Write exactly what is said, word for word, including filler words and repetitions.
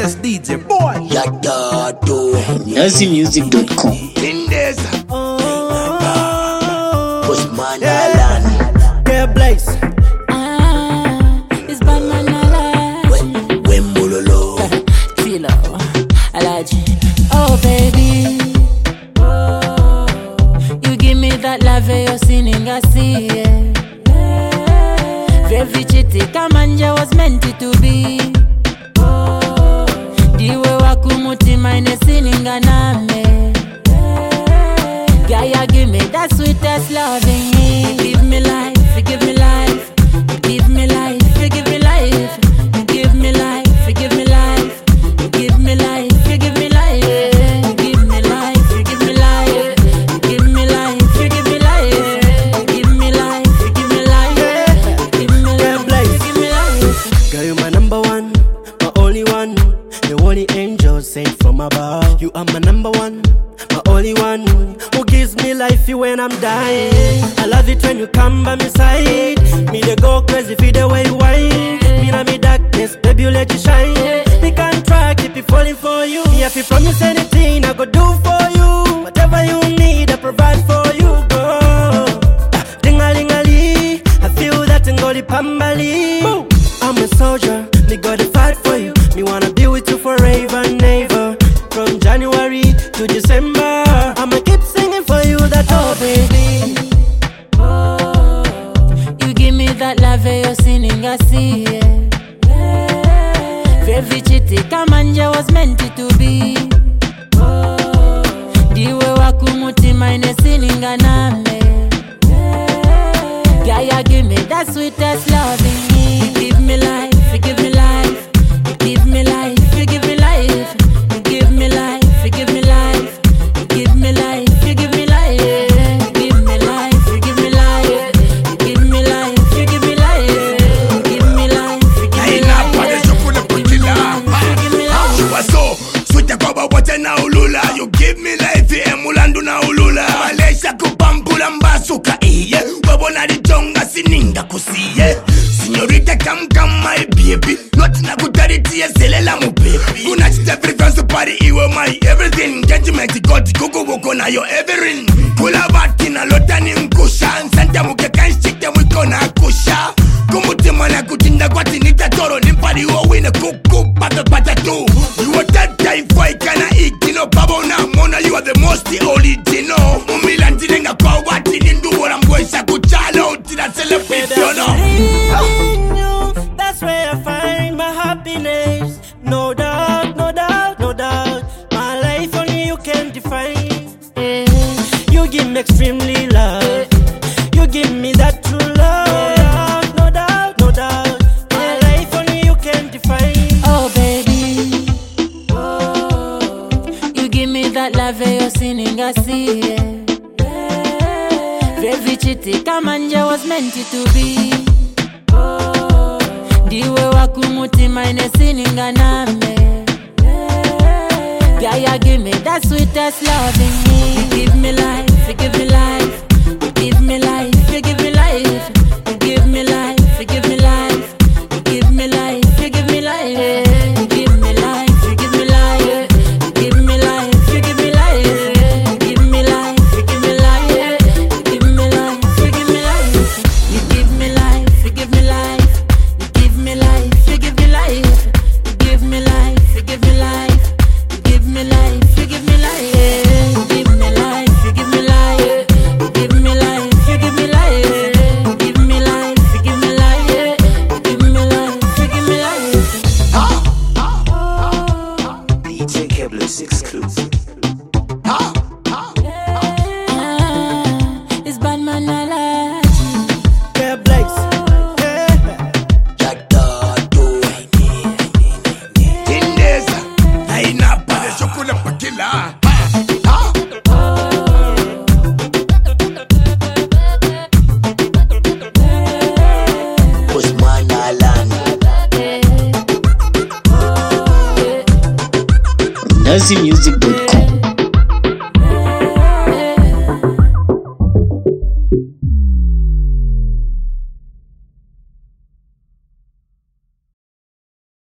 best D J boy. Yadado Nazi Music dot com. In this Postman Alan Yeah, Blaze. Ah, it's Batman Alan. Wemulolo Tilo, Alaji. Oh baby, you give me that love you're singing, I see it. Very chitty, Kamanja was meant to be. Diwe wakumuti mine singing aname. Gaia, give me that sweetest loving. You give me life, you give me life. You give me life, you give me life. You give me life, you give me life. You give me life, you give me life. You give me life, you give me life. You give me life, you give me life. You give me life, you give me life. You give me life, you give me life. Girl, you my number one, my only one. The only angel sent from above. You are my number one, my only one. Who gives me life when I'm dying. I love it when you come by my side. Me they go crazy for the way you whine. Me na me darkness, baby you let you shine. Me can't try, keep it falling for you. Me if you promise anything, I go do for you. Whatever you need, I provide for you, girl. Ah, ding-a-ling-a-lee, I feel that in Goli Pambali. I'm a soldier, me gotta fight for you. Me wanna be with you forever and ever. From January to December, I'ma keep singing for you. That oh baby, you give me that love you're singing, I see it. Very chitty, Kamanja was meant to be. Diwe wakumuti mine singing aname. Gaia, give me that sweetest loving. You give me life, you give me life. You give me life, you give me life. You give me life, you give me life. You give me life, you give me life. You give me life, you give me life. You give me life, you give me life. You give me life, you give me Aina life. pale chokula kujila. You are so sweet kwa wote na ulula. You give me life emulandu na ulula. Malesha kupambula mbasuka iye. Wabona ditonga sininga kusiye. Signorita come come my baby. Not na kutariti ya selela mu baby. Kuna chita preference party iwe my everything. Judgment got kuku woko na yo everything. Kula bati na lota ni mkusha. Nsanta muke kanshike mwiko na kusha. Kumutima na kutinda kwa tinita toro. Nimpari uwe na kuku pata pata tu. You are that type boy kana ikino. Babo na mona you are the most original. Mumilanti nenga kwa wati nindu wala mgoisha kuchalo. Utina celebrate you know. in you, that's where I find my happiness. No doubt, no doubt, no doubt. My life only you can define. You give me extremely love. You give me that true love. No doubt, no doubt. My life only you can define. Oh baby, you give me that love you're singing, I see it. Very chitty, Kamanja was meant to be. Diwe wakumuti mine singing aname. Gaia, give me that sweetest loving. You give me life, you give me life. You give me life, you give me life. You give me life, you give me life. You give me life, you give me life. You give me life, you give me life. You give me life, you give me life. You give me life, you give me life. You give me life, you give me life. You give me life, you give me life. You give me life, you give me life. You give me life, you give me life. You give me life, you give me life. You give me life, you give me life. You give me life, you give me life. You give me life, you give me life. You give me life, you give me life. D J Kebler's exclusive. Ah, it's Batman Alan. Yeah, Blaze. Yeah. Yadado In this Aina pale chokula kujila. Postman Alan Nazi Music dot com.